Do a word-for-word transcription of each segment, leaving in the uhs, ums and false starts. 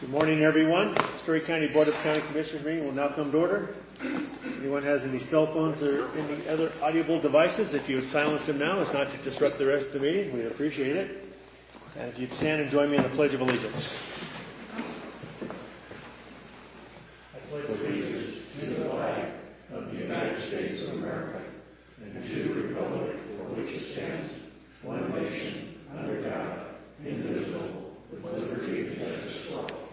Good morning, everyone. Story County Board of County Commissioners meeting will now come to order. If anyone has any cell phones or any other audible devices, if you would silence them now, it's not to disrupt the rest of the meeting. We'd appreciate it. And if you'd stand and join me in the Pledge of Allegiance. I pledge allegiance to the flag of the United States of America and to the republic for which it stands, one nation, under God, indivisible, with liberty and justice for all.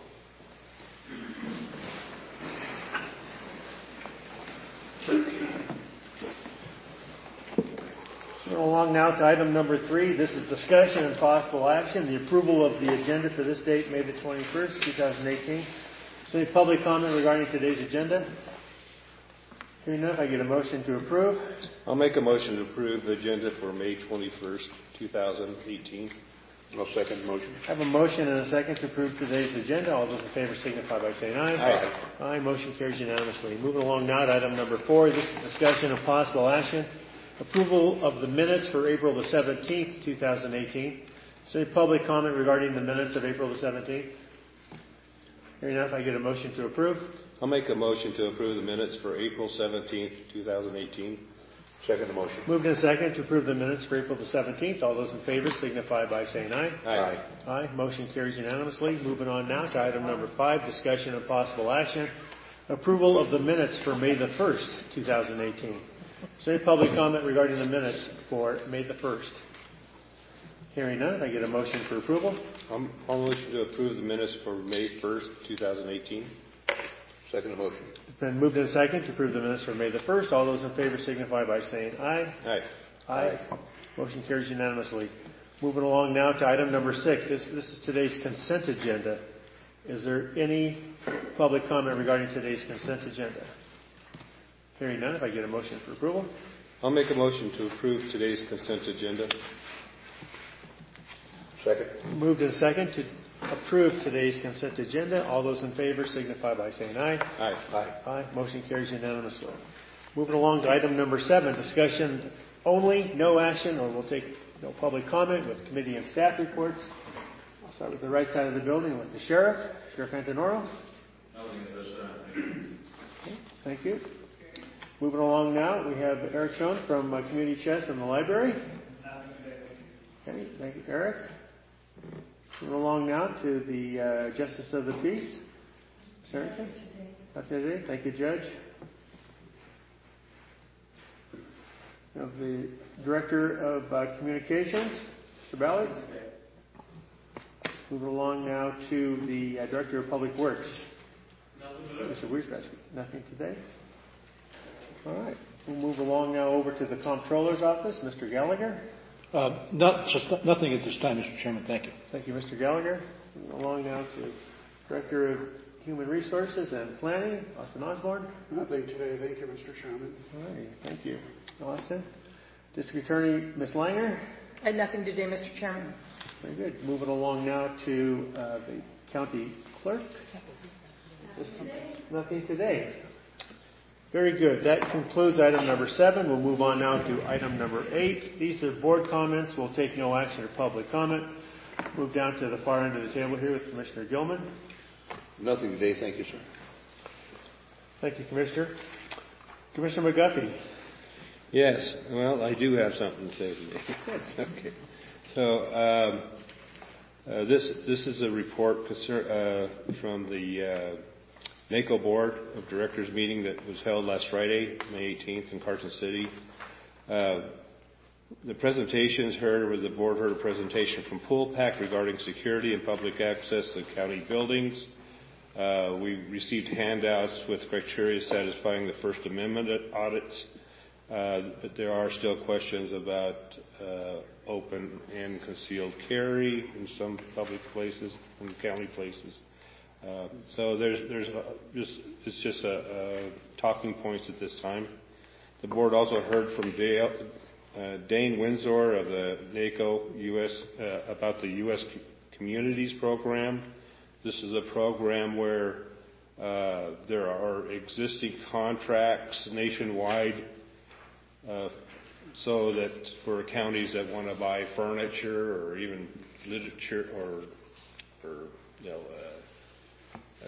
Going along now to item number three. This is discussion and possible action. The approval of the agenda for this date, May the twenty-first, twenty eighteen. So any public comment regarding today's agenda? Hearing none, if I get a motion to approve. I'll make a motion to approve the agenda for May twenty-first, twenty eighteen. I'll second the motion. I have a motion and a second to approve today's agenda. All those in favor signify by saying aye. Aye. Aye. Motion carries unanimously. Moving along now to item number four. This is discussion of possible action. Approval of the minutes for April the seventeenth, twenty eighteen. Is there any public comment regarding the minutes of April the seventeenth? Hearing none, if I get a motion to approve. I'll make a motion to approve the minutes for April seventeenth, twenty eighteen. Second the motion. Moved in second to approve the minutes for April the seventeenth. All those in favor signify by saying aye. Aye. Aye. Motion carries unanimously. Moving on now to item number five, discussion of possible action. Approval of the minutes for May the first, twenty eighteen. Is there any public comment regarding the minutes for May the first? Hearing none, if I get a motion for approval. I'm, I'll motion to approve the minutes for May first, twenty eighteen. Second the motion. It's been moved in second to approve the minutes for May the first. All those in favor signify by saying aye. Aye. Aye. Motion carries unanimously. Moving along now to item number six. This, this is today's consent agenda. Is there any public comment regarding today's consent agenda? Hearing none, if I get a motion for approval. I'll make a motion to approve today's consent agenda. Second. Moved in second to approve today's consent agenda. All those in favor signify by saying aye. Aye. Aye. Aye. Motion carries unanimously. Moving along to item number seven, discussion only, no action, or we'll take no public comment with committee and staff reports. I'll start with the right side of the building with the sheriff, Sheriff Antonoro. Nothing at this time. Okay, thank you. Moving along now, we have Eric Schoen from uh, Community Chest and the library. Okay, thank you, Eric. Moving along now to the uh, Justice of the Peace. Sarah? Not today. Thank you, Judge. We have the Director of uh, Communications, Mister Ballard. Moving along now to the uh, Director of Public Works, Mister Wiersbeski. Nothing today. All right. We'll move along now over to the Comptroller's Office, Mister Gallagher. Uh, not, just nothing at this time, Mister Chairman. Thank you. Thank you, Mister Gallagher. Moving along now to Director of Human Resources and Planning, Austin Osborne. Nothing today. Thank you, Mister Chairman. All right. Thank you, Austin. District Attorney, Miz Langer. I had nothing to do, Mister Chairman. Very good. Moving along now to uh, the County Clerk. Nothing today. Very good. That concludes item number seven. We'll move on now to item number eight. These are board comments. We'll take no action or public comment. Move down to the far end of the table here with Commissioner Gilman. Nothing today. Thank you, sir. Thank you, Commissioner. Commissioner McGuffey. Yes. Well, I do have something to say today. Okay. So um, uh, this this is a report concern, uh, from the uh, NACO Board of Directors meeting that was held last Friday, May eighteenth in Carson City. Uh, the presentations heard was the board heard a presentation from PoolPack regarding security and public access to county buildings. Uh, we received handouts with criteria satisfying the First Amendment audits, uh, but there are still questions about uh, open and concealed carry in some public places and county places. Uh, so there's there's a, just it's just a, a talking points at this time. The board also heard from Dale, uh, Dane Windsor of the NACO U S uh, about the U S Communities Program. This is a program where uh, there are existing contracts nationwide, uh, so that for counties that want to buy furniture or even literature or or you know. Uh,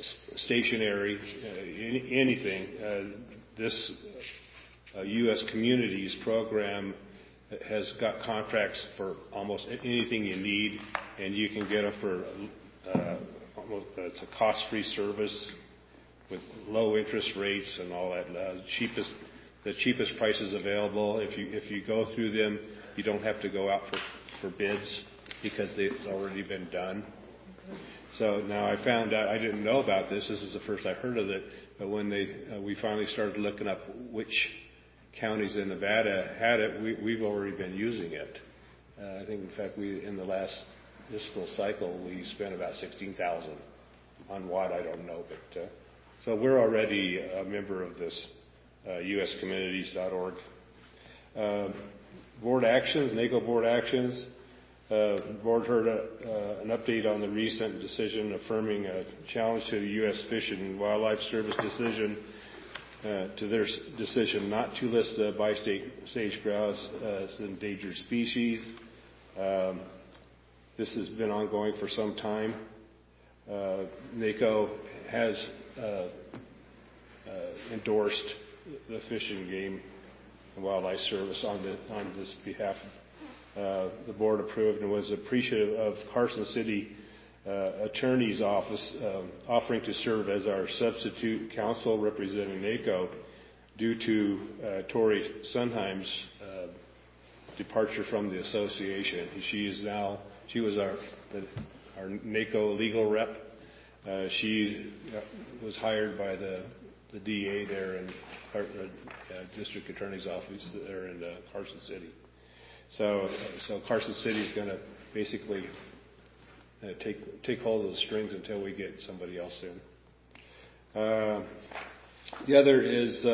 stationery, uh, any, anything. Uh, this uh, U S Communities program has got contracts for almost anything you need, and you can get them for uh, almost, uh, it's a cost-free service with low interest rates and all that. Uh, cheapest, the cheapest prices available. If you if you go through them, you don't have to go out for, for bids because it's already been done. So now I found out, I didn't know about this. This is the first I've heard of it. But when they uh, we finally started looking up which counties in Nevada had it, we, we've already been using it. Uh, I think, in fact, we in the last fiscal cycle we spent about sixteen thousand on what I don't know, but uh, so we're already a member of this uh, U S communities dot org. Uh, board actions, NACO board actions. Uh, the board heard a, uh, an update on the recent decision affirming a challenge to the U S Fish and Wildlife Service decision uh, to their s- decision not to list the bi-state sage grouse as an endangered species. Um, this has been ongoing for some time. Uh, NACO has uh, uh, endorsed the Fish and Game and Wildlife Service on, the, on this behalf. Uh, the board approved and was appreciative of Carson City uh, Attorney's Office uh, offering to serve as our substitute counsel representing NACO due to uh, Tori Sunheim's uh, departure from the association. She is now, she was our, the, our NACO legal rep. Uh, she was hired by the, the D A there in uh, uh, District Attorney's Office there in uh, Carson City. So, so Carson City is going to basically uh, take take hold of the strings until we get somebody else in. Uh, the other is uh,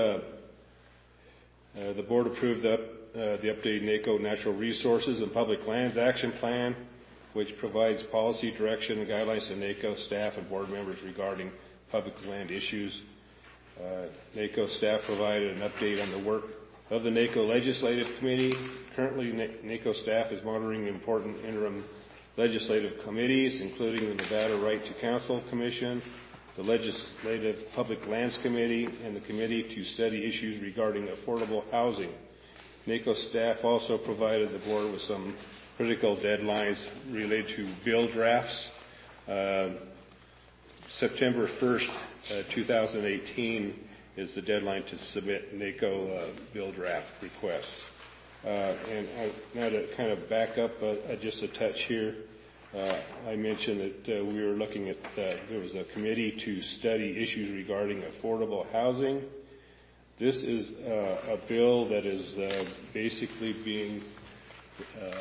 uh, the board approved the, uh, the updated NACO Natural Resources and Public Lands Action Plan, which provides policy direction and guidelines to NACO staff and board members regarding public land issues. Uh, NACO staff provided an update on the work of the NACO Legislative Committee. Currently, NACO staff is monitoring important interim legislative committees, including the Nevada Right to Counsel Commission, the Legislative Public Lands Committee, and the Committee to Study Issues Regarding Affordable Housing. NACO staff also provided the board with some critical deadlines related to bill drafts. Uh, September first, uh, twenty eighteen is the deadline to submit NACO uh, bill draft requests. Uh, and I, now to kind of back up uh, just a touch here, uh, I mentioned that uh, we were looking at, uh, there was a committee to study issues regarding affordable housing. This is uh, a bill that is uh, basically being uh,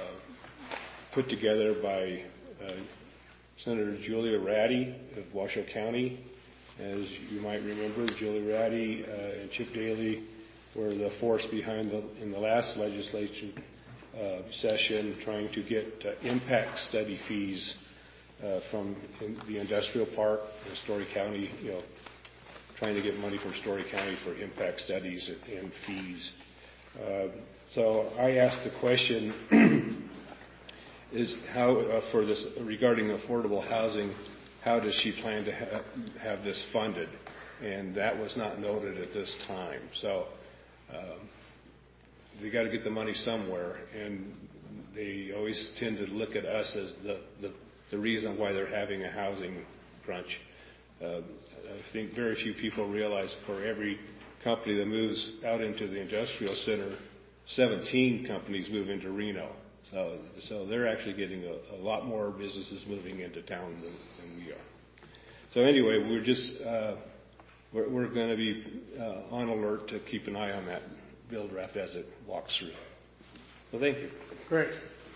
put together by uh, Senator Julia Ratty of Washoe County. As you might remember, Julia Ratty uh, and Chip Daly were the force behind the, in the last legislature uh, session trying to get uh, impact study fees uh, from in the industrial park in Story County, you know, trying to get money from Story County for impact studies and, and fees. Uh, so I asked the question, is how, uh, for this, regarding affordable housing, how does she plan to ha- have this funded? And that was not noted at this time. So um, they got to get the money somewhere, and they always tend to look at us as the, the, the reason why they're having a housing crunch. Uh, I think very few people realize for every company that moves out into the industrial center, seventeen companies move into Reno. So, so they're actually getting a, a lot more businesses moving into town than, than we are. So anyway, we're just uh, we're, we're going to be uh, on alert to keep an eye on that bill draft as it walks through. So thank you. Great.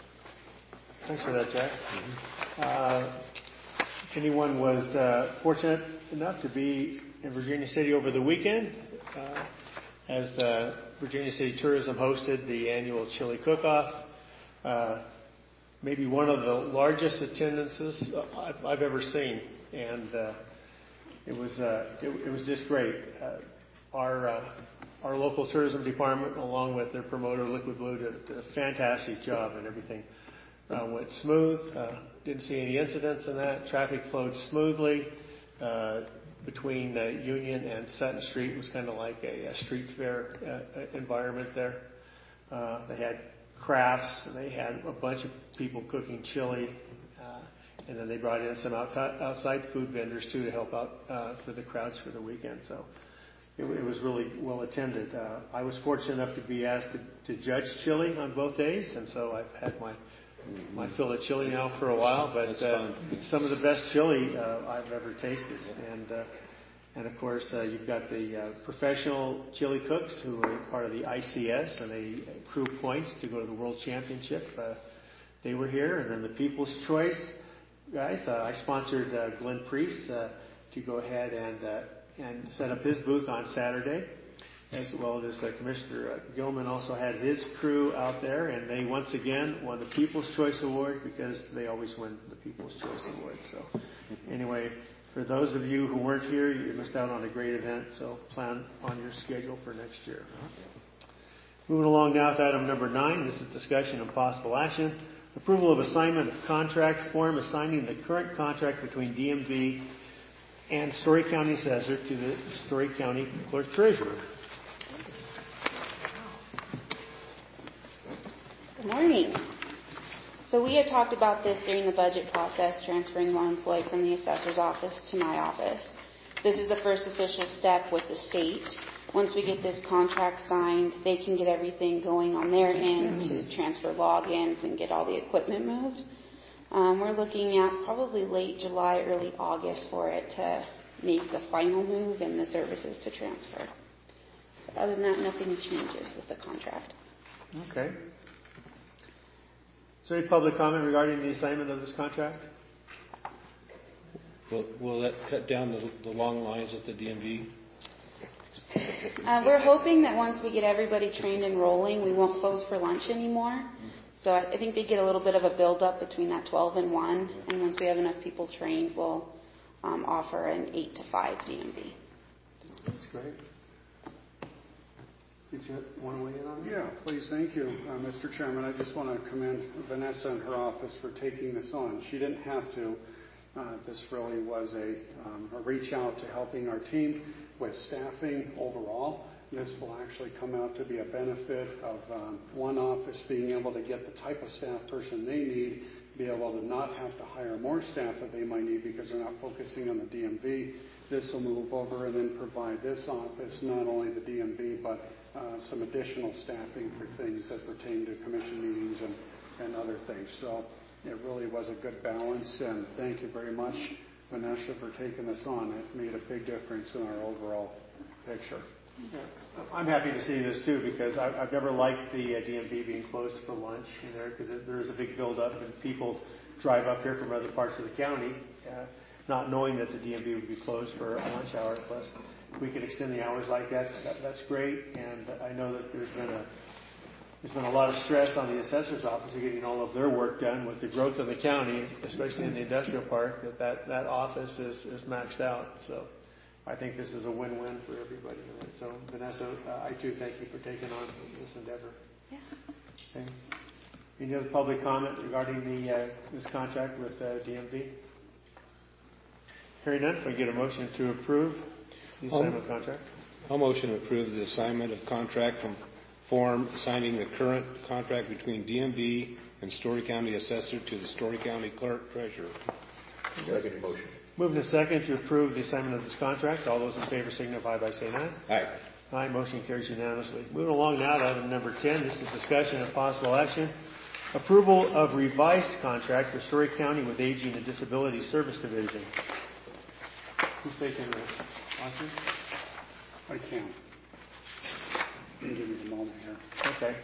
Thanks for that, Jack. Mm-hmm. Uh, if anyone was uh, fortunate enough to be in Virginia City over the weekend, uh, as the Virginia City Tourism hosted the annual chili cook-off. Uh, maybe one of the largest attendances I've, I've ever seen, and uh, it was uh, it, it was just great. Uh, our uh, our local tourism department, along with their promoter Liquid Blue, did, did a fantastic job, and everything uh, went smooth. Uh, didn't see any incidents in that. Traffic flowed smoothly. Uh, between uh, Union and Sutton Street. It was kind of like a, a street fair uh, environment there. Uh, they had crafts, and they had a bunch of people cooking chili, uh, and then they brought in some out- outside food vendors too to help out uh, for the crowds for the weekend. So it, it was really well attended. Uh, I was fortunate enough to be asked to, to judge chili on both days, and so I've had my my fill of chili now for a while. But uh, some of the best chili uh, I've ever tasted, and uh, and of course uh, you've got the uh, professional chili cooks who are part of the I C S, and they accrue points to go to the World Championship. Uh, they were here, and then the People's Choice guys. Uh, I sponsored uh, Glenn Priest uh, to go ahead and uh, and set up his booth on Saturday, as well as uh, Commissioner uh, Gilman also had his crew out there, and they once again won the People's Choice Award because they always win the People's Choice Award. So anyway, for those of you who weren't here, you missed out on a great event, so plan on your schedule for next year. Moving along now to item number nine. This is discussion and possible action. Approval of assignment of contract form assigning the current contract between D M V and Story County Assessor to the Story County Clerk Treasurer. Good morning. So we had talked about this during the budget process, transferring one employee from the assessor's office to my office. This is the first official step with the state. Once we get this contract signed, they can get everything going on their end to transfer logins and get all the equipment moved. Um, we're looking at probably late July, early August for it to make the final move and the services to transfer. So other than that, nothing changes with the contract. Okay. Is there any public comment regarding the assignment of this contract? Will, will that cut down the, the long lines at the D M V? Uh, we're hoping that once we get everybody trained and rolling, we won't close for lunch anymore. So I, I think they get a little bit of a build-up between that twelve and one. And once we have enough people trained, we'll um, offer an eight to five D M V. That's great. Did you want to weigh in on that? Yeah, please, thank you, uh, Mister Chairman. I just want to commend Vanessa and her office for taking this on. She didn't have to. Uh, this really was a, um, a reach out to helping our team with staffing overall. This will actually come out to be a benefit of um, one office being able to get the type of staff person they need, be able to not have to hire more staff that they might need because they're not focusing on the D M V. This will move over and then provide this office not only the D M V but uh, some additional staffing for things that pertain to commission meetings and, and other things. So it really was a good balance, and thank you very much, Vanessa, for taking this on. It made a big difference in our overall picture. Yeah. I'm happy to see this too because I've, I've never liked the uh, D M V being closed for lunch, you know, because there is a big build-up and people drive up here from other parts of the county, uh, not knowing that the D M V would be closed for a lunch hour. Plus, if we could extend the hours like that, that that's great. And I know that there's been a there's been a lot of stress on the assessor's office of getting all of their work done with the growth of the county, especially in the industrial park. That that, that office is, is maxed out. So I think this is a win-win for everybody. Right? So, Vanessa, uh, I too thank you for taking on this endeavor. Yeah. Okay. Any other public comment regarding the uh, this contract with uh, D M V? Hearing none, if I get a motion to approve the assignment of contract. I'll motion to approve the assignment of contract from form assigning the current contract between D M V and Story County Assessor to the Story County Clerk Treasurer. Second motion. Moving to second to approve the assignment of this contract. All those in favor signify by saying aye. Aye. Aye. Motion carries unanimously. Moving along now to item number ten. This is discussion and possible action. Approval of revised contract for Story County with Aging and Disability Service Division. Who's taking this? Austin? I can. I'll give you a moment here. Okay.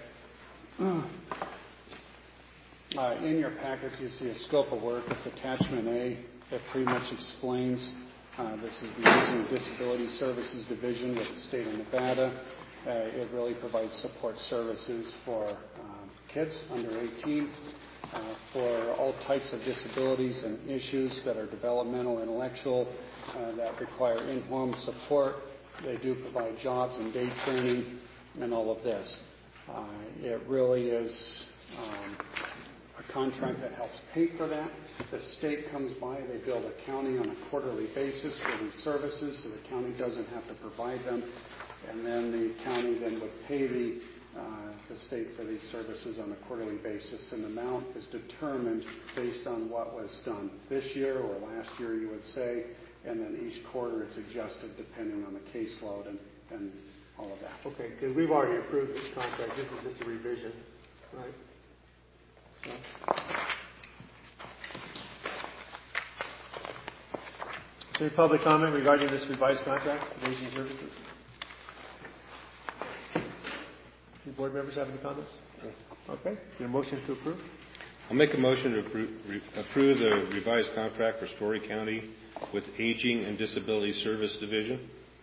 Uh, in your package, you see a scope of work. It's attachment A. That pretty much explains uh, this is the Aging and Disability Services Division with the state of Nevada. Uh, it really provides support services for um, kids under eighteen, uh, for all types of disabilities and issues that are developmental, intellectual, uh, that require in-home support. They do provide jobs and day training and all of this. Uh, it really is um, a contract that helps pay for that. The state comes by, they bill the county on a quarterly basis for these services, so the county doesn't have to provide them. And then the county then would pay the, uh, the state for these services on a quarterly basis. And the amount is determined based on what was done this year or last year, you would say. And then each quarter it's adjusted depending on the caseload and, and all of that. Okay, because we've already approved this contract. This is just a revision, right? So. Is there any public comment regarding this revised contract for aging services? Any board members have any comments? Okay. Get a motion to approve? I'll make a motion to approve, re, approve the revised contract for Story County with Aging and Disability Service Division.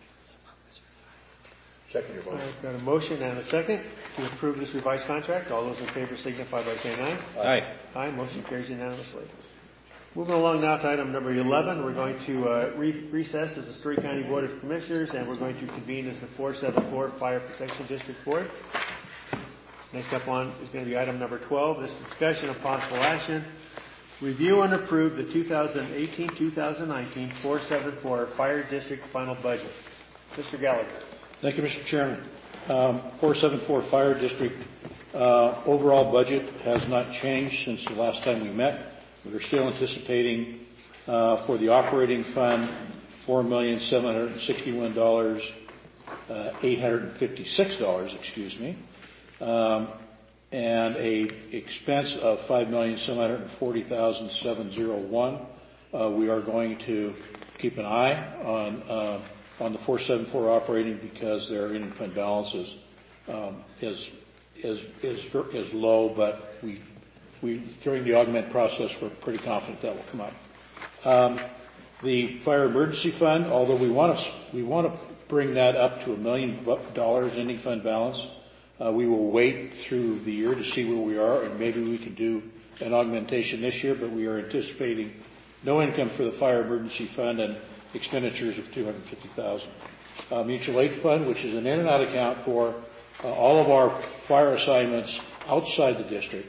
Second your motion. I've got a motion and a second to approve this revised contract. All those in favor signify by saying aye. Aye. Aye. Motion carries unanimously. Moving along now to item number eleven, we're going to uh, re- recess as the Story County Board of Commissioners, and we're going to convene as the four seven four Fire Protection District Board. Next up on is going to be item number twelve. This is discussion of possible action. Review and approve the two thousand eighteen to two thousand nineteen four seven four Fire District Final Budget. Mister Gallagher. Thank you, Mister Chairman. Um, four seven four Fire District uh, overall budget has not changed since the last time we met. We're still anticipating uh, for the operating fund four million seven hundred sixty-one thousand eight hundred fifty-six dollars, excuse me, um, and a expense of five million seven hundred forty thousand seven hundred one. Uh, we are going to keep an eye on uh, on the four seven four operating because their ending fund balances um, is is is is low, but we. We, during the augment process, we're pretty confident that will come up. Um, the fire emergency fund, although we want to we want to bring that up to a million dollars ending fund balance, uh, we will wait through the year to see where we are, and maybe we can do an augmentation this year. But we are anticipating no income for the fire emergency fund and expenditures of two hundred fifty thousand dollars. Uh, mutual aid fund, which is an in and out account for uh, all of our fire assignments outside the district.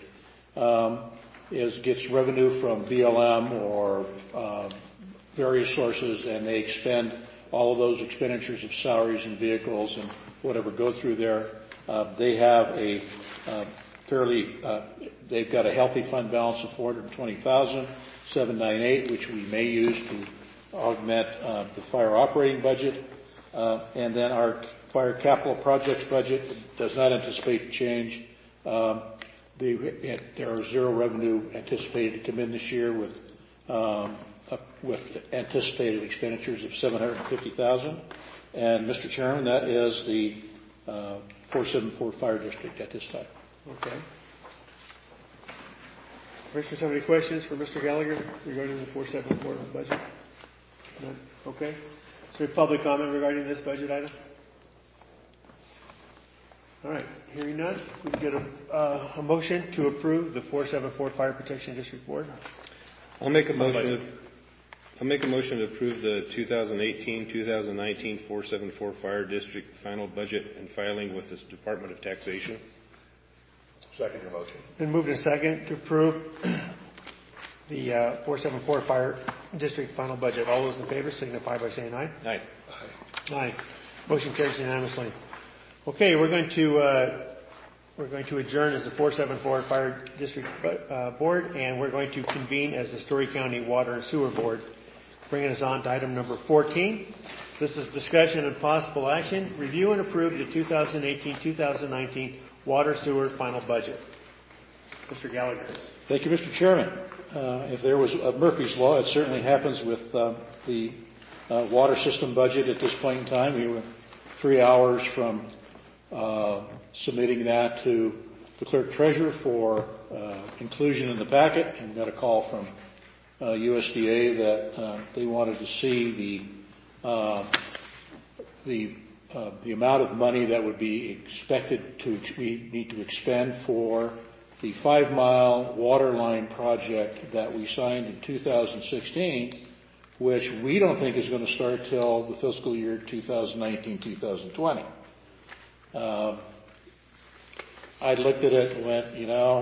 Um, is gets revenue from B L M or uh, various sources, and they expend all of those expenditures of salaries and vehicles and whatever go through there. Uh, they have a uh, fairly, uh, they've got a healthy fund balance of four hundred twenty thousand seven hundred ninety-eight, which we may use to augment uh, the fire operating budget. Uh, and then our fire capital projects budget does not anticipate change. Um, They, there are zero revenue anticipated to come in this year with um, uh, with anticipated expenditures of seven hundred fifty thousand dollars. And Mister Chairman, that is the uh, four seven four Fire District at this time. Okay. Commissioners have any questions for Mister Gallagher regarding the four seven four budget? None? Okay. Is there public comment regarding this budget item? All right. Hearing none, we can get a, uh, a motion to approve the four seven four Fire Protection District Board. I'll make a motion. To, I'll make a motion to approve the two thousand eighteen to two thousand nineteen four seven four Fire District final budget and filing with the Department of Taxation. Second your motion. Been moved and second to approve the uh, four seven four Fire District final budget. All those in favor signify by saying aye. Aye. Aye. Aye. Motion carries unanimously. Okay, we're going to uh, we're going to adjourn as the four seven four Fire District uh, Board, and we're going to convene as the Story County Water and Sewer Board. Bringing us on to item number fourteen. This is discussion and possible action. Review and approve the two thousand eighteen to two thousand nineteen water sewer final budget. Mister Gallagher. Thank you, Mister Chairman. Uh, if there was a Murphy's Law, it certainly happens with uh, the uh, water system budget at this point in time. We were three hours from Uh, submitting that to the clerk treasurer for uh, inclusion in the packet, and got a call from uh, U S D A that uh, they wanted to see the uh, the uh, the amount of money that would be expected to we need to expend for the five mile water line project that we signed in two thousand sixteen, which we don't think is going to start till the fiscal year two thousand nineteen to two thousand twenty. Um, I looked at it and went, you know,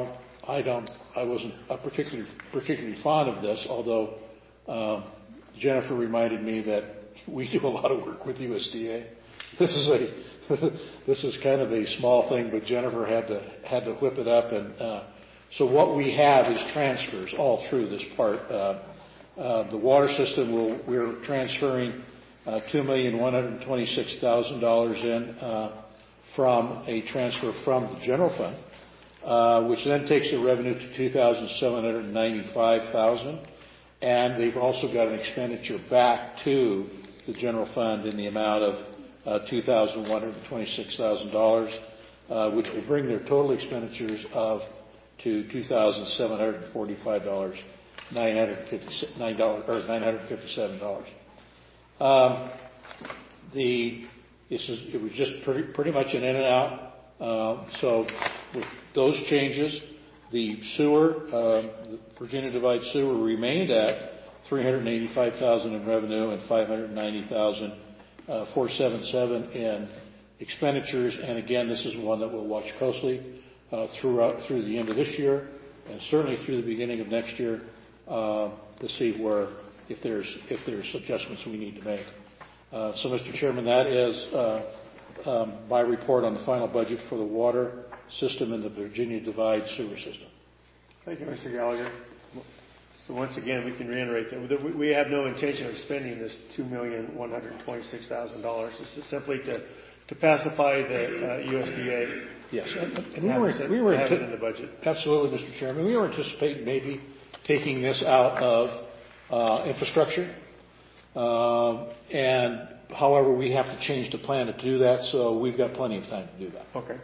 I don't, I wasn't uh, particularly particularly fond of this, although um, Jennifer reminded me that we do a lot of work with U S D A. This is a this is kind of a small thing, but Jennifer had to had to whip it up, and uh, so what we have is transfers all through this part. Uh, uh, the water system will we're transferring uh, two million one hundred twenty-six thousand dollars in uh, from a transfer from the general fund. Uh, which then takes the revenue to two thousand seven hundred ninety-five thousand dollars, and they've also got an expenditure back to the general fund in the amount of uh, two thousand one hundred twenty-six thousand dollars, uh, which will bring their total expenditures of to two thousand seven hundred forty-five dollars, nine hundred fifty-nine dollars or nine hundred fifty-seven dollars. Um, the this is, it was just pretty, pretty much an in and out. Uh, so with those changes, the sewer, uh, the Virginia Divide sewer remained at three hundred eighty-five thousand dollars in revenue and five hundred ninety thousand four hundred seventy-seven dollars in expenditures. And again, this is one that we'll watch closely uh, throughout through the end of this year and certainly through the beginning of next year uh, to see where if there's if there's adjustments we need to make. Uh, so, Mister Chairman, that is uh, um, my report on the final budget for the water system and the Virginia Divide sewer system. Thank you, Mister Gallagher. So once again, we can reiterate that we have no intention of spending this two million one hundred twenty-six thousand dollars. This is simply to, to pacify the uh, U S D A. Yes, and, and we were, it, we were have it in the budget. Absolutely, Mister Chairman. We were anticipating maybe taking this out of uh, infrastructure. Um, and however, we have to change the plan to do that, so we've got plenty of time to do that. Okay.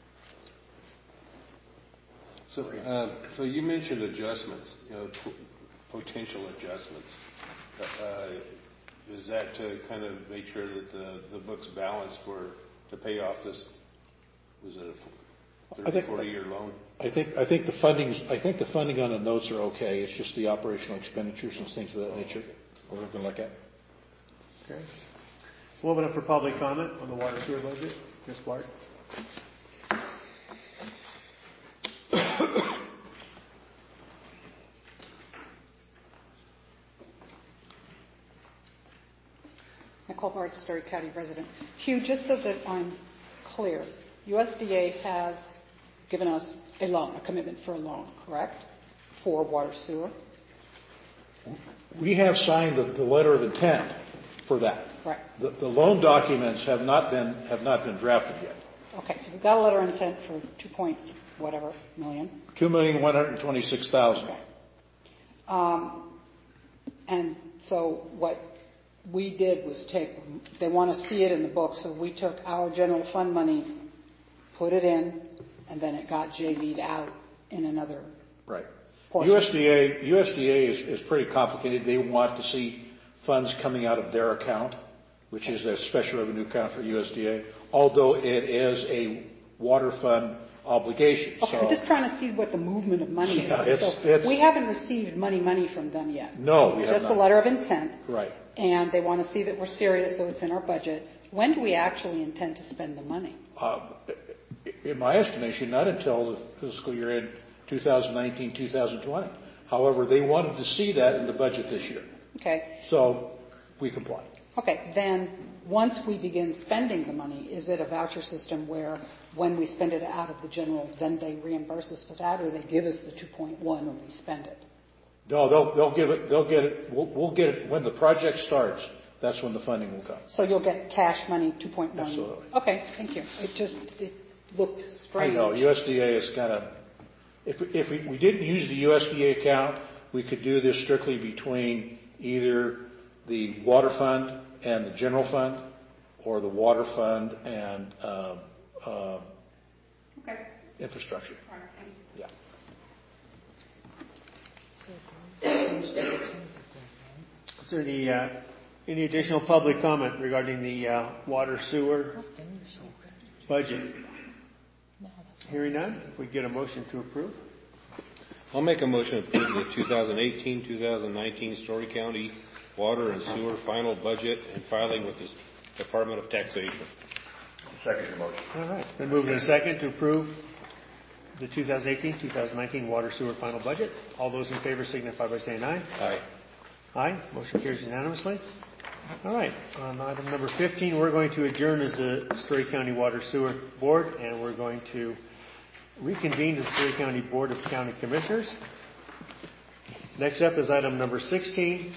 So, uh, so you mentioned adjustments, you know, p- potential adjustments. Uh, is that to kind of make sure that the, the book's balanced for to pay off this? Was it a thirty, forty year loan? I think I think the funding's I think the funding on the notes are okay. It's just the operational expenditures and things of that nature we're going to look at. Okay. We'll open up for public comment on the water sewer budget. Miz Bart. Nicole Bart, Story County resident. Hugh, just so that I'm clear, U S D A has given us a loan, a commitment for a loan, correct? For water sewer? We have signed the, the letter of intent for that. Right. The, the loan documents have not been have not been drafted yet. Okay, so we've got a letter of intent for two point whatever million. Two million one hundred twenty-six thousand. Okay. Um, and so what we did was take. They want to see it in the book, so we took our general fund money, put it in, and then it got J V'd out in another. Right. Portion. U S D A U S D A is, is pretty complicated. They want to see funds coming out of their account, which is a special revenue account for U S D A, although it is a water fund obligation. Okay, so, I'm just trying to see what the movement of money yeah, is. it's, So it's, we haven't received money money from them yet. No, we it's have just not. a letter of intent. Right. And they want to see that we're serious, so it's in our budget. When do we actually intend to spend the money? Uh, in my estimation, not until the fiscal year end two thousand nineteen two thousand twenty. However, they wanted to see that in the budget this year. Okay. So we comply. Okay. Then once we begin spending the money, is it a voucher system where when we spend it out of the general, then they reimburse us for that, or they give us the two point one when we spend it? No, they'll they'll give it. They'll get it. We'll, we'll get it when the project starts. That's when the funding will come. So you'll get cash money, two point one. Absolutely. Okay. Thank you. It just it looked strange. I know U S D A is kind of. If if we, we didn't use the U S D A account, we could do this strictly between either the water fund and the general fund, or the water fund and uh, uh, okay. infrastructure. All right. Thank you. Yeah. Is there any, uh, any additional public comment regarding the uh, water sewer budget? Hearing none, if we get a motion to approve. I'll make a motion to approve the twenty eighteen twenty nineteen Story County Water and Sewer final budget and filing with the Department of Taxation. Second your motion. All right. Been moved in a second to approve the two thousand eighteen two thousand nineteen water sewer final budget. All those in favor signify by saying aye. Aye. Aye. Motion carries unanimously. All right. On item number fifteen, we're going to adjourn as the Story County Water Sewer Board, and we're going to reconvene the Story County Board of County Commissioners. Next up is item number sixteen.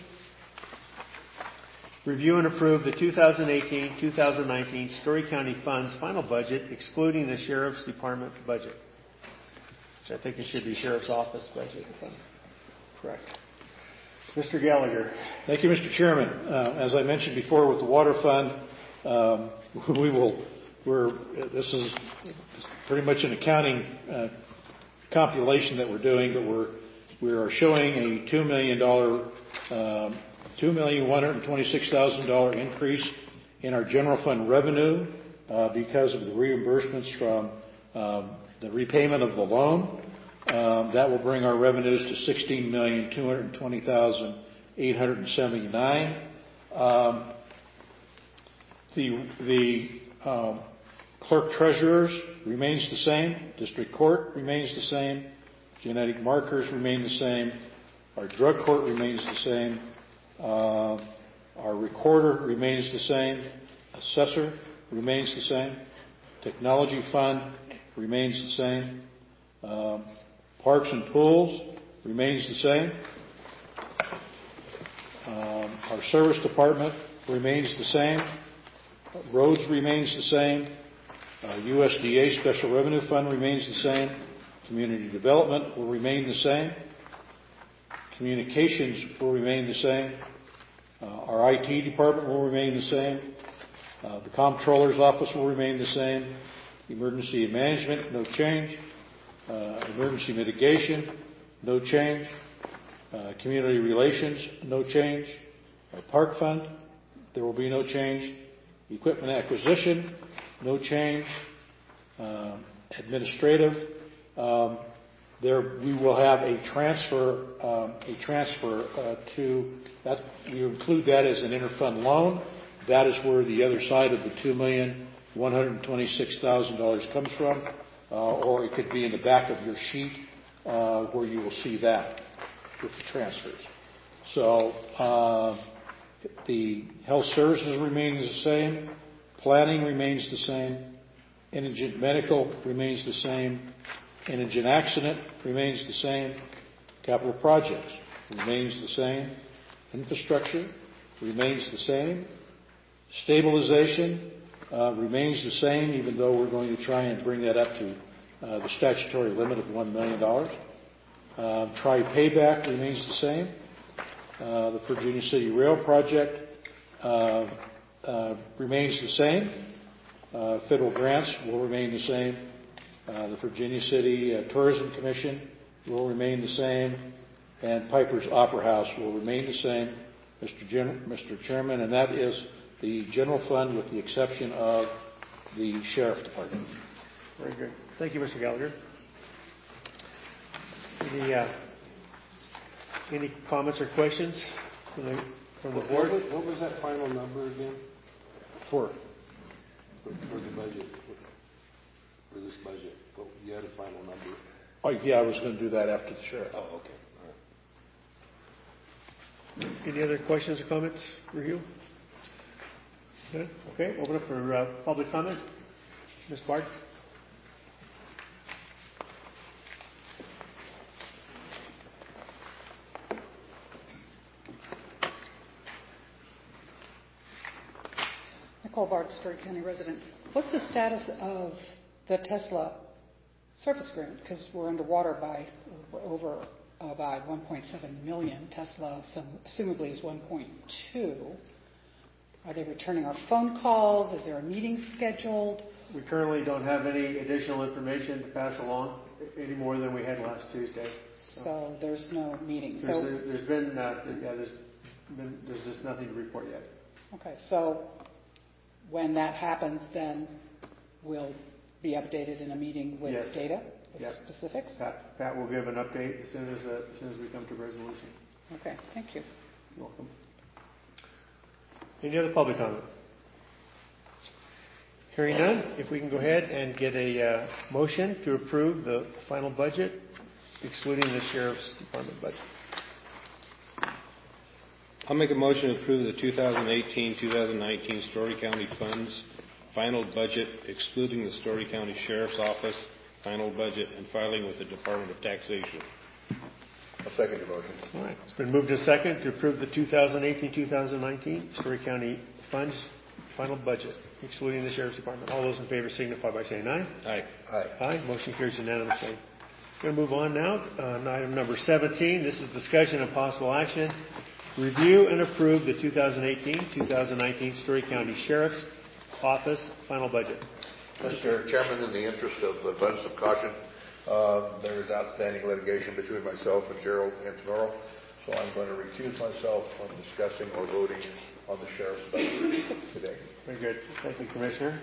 Review and approve the two thousand eighteen two thousand nineteen Story County Funds final budget, excluding the Sheriff's Department budget, which I think it should be Sheriff's Office budget, if I'm correct. Mister Gallagher. Thank you, Mister Chairman. Uh, as I mentioned before with the water fund, um, we will, we're, this is pretty much an accounting uh, compilation that we're doing, but we're, we are showing a two million dollars, um, two million one hundred twenty-six thousand dollars increase in our general fund revenue uh, because of the reimbursements from um, the repayment of the loan. Um, that will bring our revenues to sixteen million two hundred twenty thousand eight hundred seventy-nine. Um, the the um, clerk treasurers remains the same. District court remains the same. Genetic markers remain the same. Our drug court remains the same. Uh, our recorder remains the same. Assessor remains the same. Technology fund remains the same. Um, Parks and pools remains the same. Um, our service department remains the same. Roads remains the same. Uh, U S D A Special Revenue Fund remains the same. Community development will remain the same. Communications will remain the same. Uh, our I T department will remain the same. Uh, the comptroller's office will remain the same. Emergency management, no change. Uh, emergency mitigation, no change. Uh, community relations, no change. Our park fund, there will be no change. Equipment acquisition, no change. Um, administrative, um, there we will have a transfer, um, a transfer uh, to that. We include that as an interfund loan. That is where the other side of the two million one hundred twenty-six thousand dollars comes from. Uh, or it could be in the back of your sheet uh, where you will see that with the transfers. So uh, the health services remains the same, planning remains the same, indigent medical remains the same, indigent accident remains the same, capital projects remains the same, infrastructure remains the same, stabilization Uh, remains the same, even though we're going to try and bring that up to uh, the statutory limit of one million dollars. Uh, Tri-payback remains the same. Uh, the Virginia City Rail project uh, uh, remains the same. Uh, federal grants will remain the same. Uh, the Virginia City uh, Tourism Commission will remain the same. And Piper's Opera House will remain the same, Mister Gen- Mister Chairman, and that is the general fund with the exception of the Sheriff Department. Very good. Thank you, Mister Gallagher. Any, uh, any comments or questions from the, from the board? What was, what was that final number again? For For, for the budget, for this budget? What, you had a final number? oh yeah, I was going to do that after the sheriff. Oh, okay. All right. Any other questions or comments for you? Good. Okay, open up for uh, public comment. Miz Bard. Nicole Bard, Story County resident. What's the status of the Tesla service agreement? Because we're underwater by over uh, by one point seven million. Tesla, some, assumably, is one point two. Are they returning our phone calls? Is there a meeting scheduled? We currently don't have any additional information to pass along any more than we had last Tuesday. So, so there's no meeting. There's, So there, there's been, uh, yeah, there's been, there's just nothing to report yet. okay. So when that happens, then we'll be updated in a meeting with Yes. data, with Yep. specifics. Pat, Pat will give an update as soon as uh, as soon as we come to resolution. Okay. Thank you. You're welcome. Any other public comment? Hearing none, if we can go ahead and get a uh, motion to approve the final budget, excluding the Sheriff's Department budget. I'll make a motion to approve the two thousand eighteen two thousand nineteen Story County Funds final budget, excluding the Story County Sheriff's Office final budget and filing with the Department of Taxation. I'll second your motion. All right. It's been moved to second to approve the two thousand eighteen two thousand nineteen Story County Funds final budget, excluding the Sheriff's Department. All those in favor signify by saying aye. Aye. Aye. Aye. Motion carries unanimously. We're going to move on now on item number seventeen. This is discussion and possible action. Review and approve the two thousand eighteen two thousand nineteen Story County Sheriff's Office final budget. Mister Chairman, in the interest of abundance of caution, uh, there is outstanding litigation between myself and Gerald Antonoro, so I'm going to recuse myself from discussing or voting on the sheriff's budget today. Very good. Thank you, Commissioner.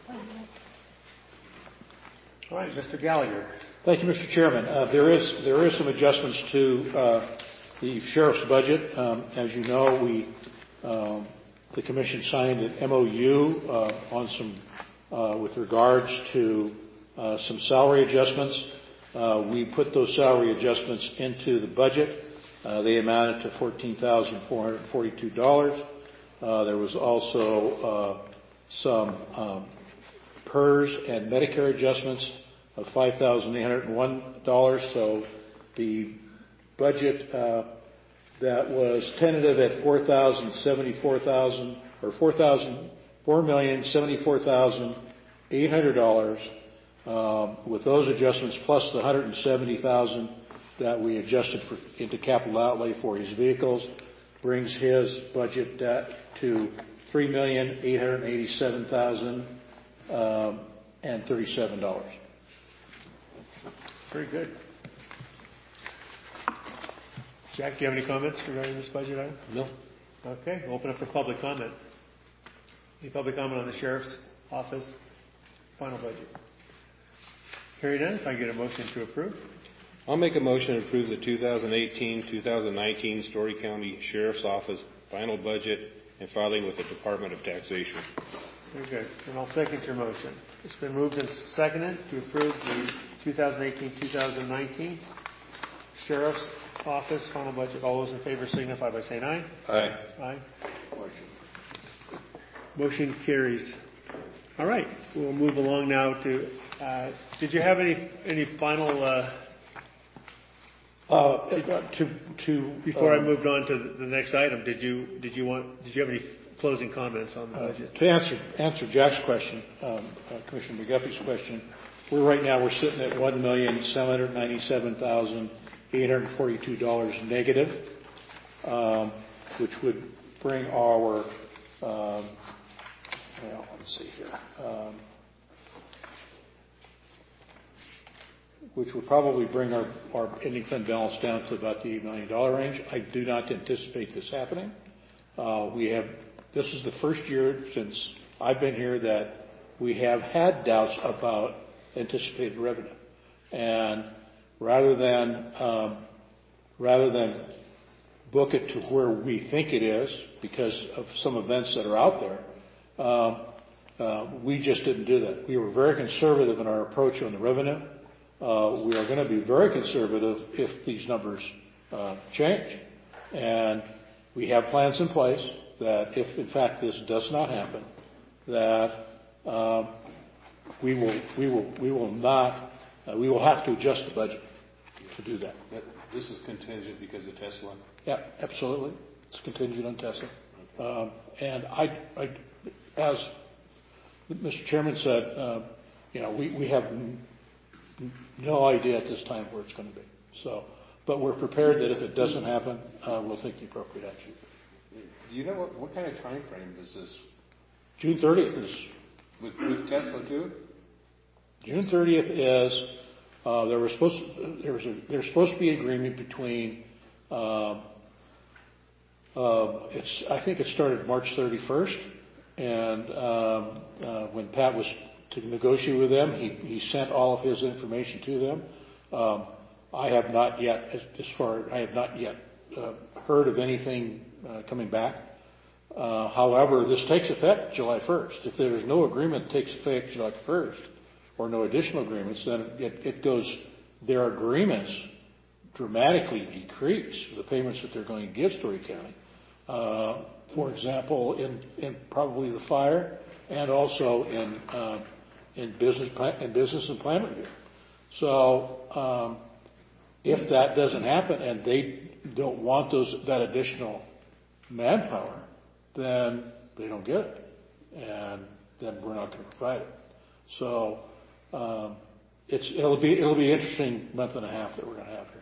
All right, Mister Gallagher. Thank you, Mister Chairman. Uh, there is there is some adjustments to uh, the sheriff's budget. Um, as you know, we um, the commission signed an M O U uh, on some uh, with regards to uh, some salary adjustments. Uh, we put those salary adjustments into the budget. Uh, they amounted to fourteen thousand four hundred forty-two dollars. Uh, there was also uh, some um, P E R S and Medicare adjustments of five thousand eight hundred one dollars. So the budget uh, that was tentative at four thousand seventy-four thousand or four thousand four million seventy-four thousand eight hundred dollars, um, with those adjustments plus the one hundred seventy thousand that we adjusted for, into capital outlay for his vehicles, brings his budget debt to three million eight hundred eighty-seven thousand um, and thirty-seven dollars. Very good. Jack, do you have any comments regarding this budget item? No. Okay, we'll open up for public comment. Any public comment on the Sheriff's Office final budget? Hearing none, if I can get a motion to approve. I'll make a motion to approve the two thousand eighteen two thousand nineteen Story County Sheriff's Office final budget and filing with the Department of Taxation. Very good. And I'll second your motion. It's been moved and seconded to approve the two thousand eighteen two thousand nineteen Sheriff's Office final budget. All those in favor signify by saying aye. Aye. Aye. Motion carries. All right. We'll move along now to, uh, did you have any any final, uh, Uh, to, to, before uh, I moved on to the next item, did you did you want did you have any closing comments on the uh, budget? to answer answer Jack's question, um, uh, Commissioner McGuffey's question, we're right now we're sitting at one million seven hundred ninety-seven thousand eight hundred forty-two dollars negative, um, which would bring our um, well, let's see here. Um, which would probably bring our, our ending fund balance down to about the eight million dollars range. I do not anticipate this happening. Uh, we have, this is the first year since I've been here that we have had doubts about anticipated revenue. And rather than, um, rather than book it to where we think it is because of some events that are out there, um, uh, we just didn't do that. We were very conservative in our approach on the revenue. Uh, we are going to be very conservative if these numbers uh, change. And we have plans in place that if, in fact, this does not happen, that um, we will we will we will not uh, we will have to adjust the budget to do that. This is contingent because of Tesla. Yeah, absolutely. It's contingent on Tesla. Um, and I, I, as Mister Chairman said, uh, you know, we, we have no idea at this time where it's going to be. So, but we're prepared that if it doesn't happen, uh, we'll take the appropriate action. Do you know what, what kind of time frame is this? June thirtieth is. With, with Tesla too? June thirtieth is. Uh, there was supposed to, there was a, there's supposed to be agreement between. Um, uh, it's I think it started March thirty-first, and um, uh, when Pat was to negotiate with them, he, he sent all of his information to them. Um, I have not yet, as, as far I have not yet uh, heard of anything uh, coming back. Uh, however, this takes effect July first. If there's no agreement that takes effect July first, or no additional agreements, then it, it goes, their agreements dramatically decrease the payments that they're going to give Story County. Uh, for example, in, in probably the fire and also in, uh, in business, in business and plant review. So, um, if that doesn't happen and they don't want those, that additional manpower, then they don't get it, and then we're not going to provide it. So um, it's it'll be it'll be an interesting month and a half that we're going to have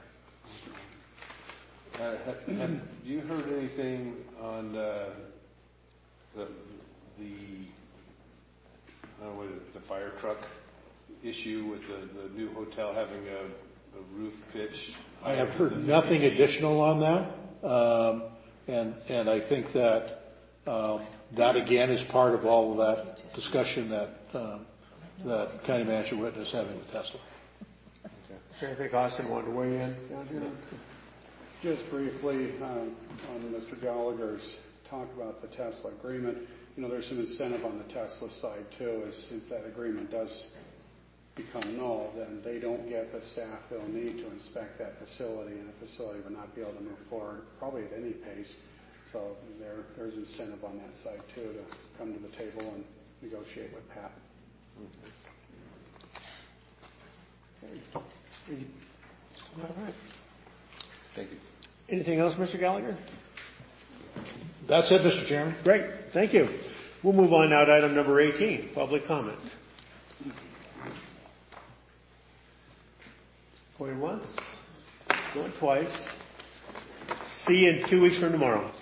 here. Uh, have, have you heard anything on uh, the the uh, what is it, the fire truck issue with the, the new hotel having a, a roof pitch? I have heard nothing additional on that, um, and and I think that. Um, that again is part of all of that discussion that um, that County Manager Whitten is having with Tesla. Okay. I think Austin wanted to weigh in down here. Just briefly um, on Mister Gallagher's talk about the Tesla agreement. You know, there's some incentive on the Tesla side too. Is if that agreement does become null, then they don't get the staff they'll need to inspect that facility, and the facility would not be able to move forward probably at any pace. So there, there's incentive on that side too to come to the table and negotiate with Pat. Okay. All right. Thank you. Anything else, Mister Gallagher? That's it, Mister Chairman. Great. Thank you. We'll move on now to item number eighteen, public comment. Going once, going twice. See you in two weeks from tomorrow.